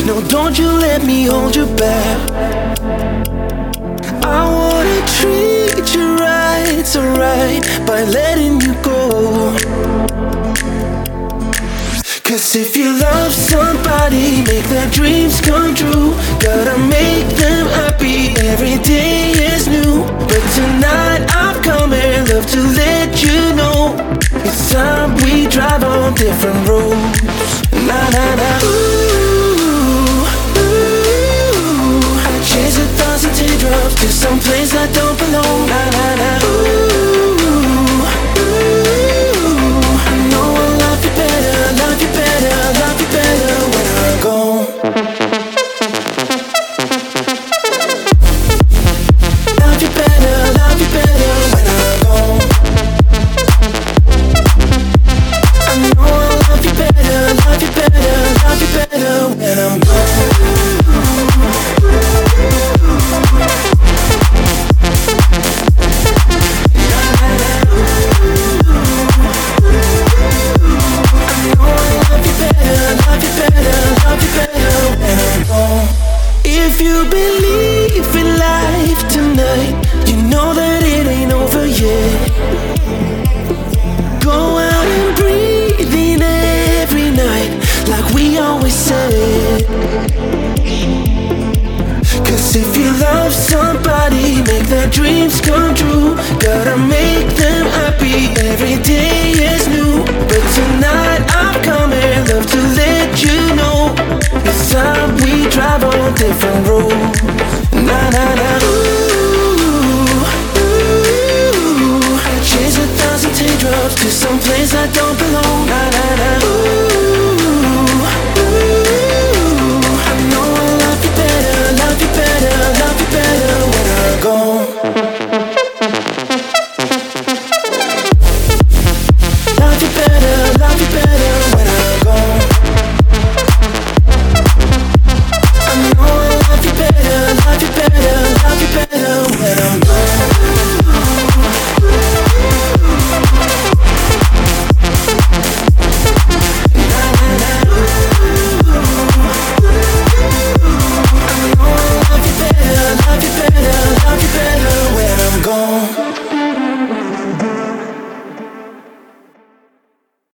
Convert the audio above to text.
No, don't you let me hold you back. I wanna treat you right, so right, by letting you go. Cause if you love somebody, make their dreams come true. Gotta make them happy, every day is new. But tonight I'm coming, love to let you know it's time we drive on different roads. Na na na. Ooh, ooh. I chase 1,000 teardrops to some place I don't belong. Na na na. Ooh, ooh. I know I'll love you better, love you better, love you better when I'm gone. Love you better when I'm gone. I know I'll love you better, love you better, love you better when I'm gone. If you believe in life tonight, you know that it ain't over yet. Go out and breathe in every night, like we always said. Cause if you love somebody, make their dreams come true. Gotta make them happy, every day is new. But tonight I'm coming, love to let you know it's time we drive on different roads. Na na na. Ooh, ooh. I chase 1,000 teardrops to some place I don't belong. Na na na. Ooh.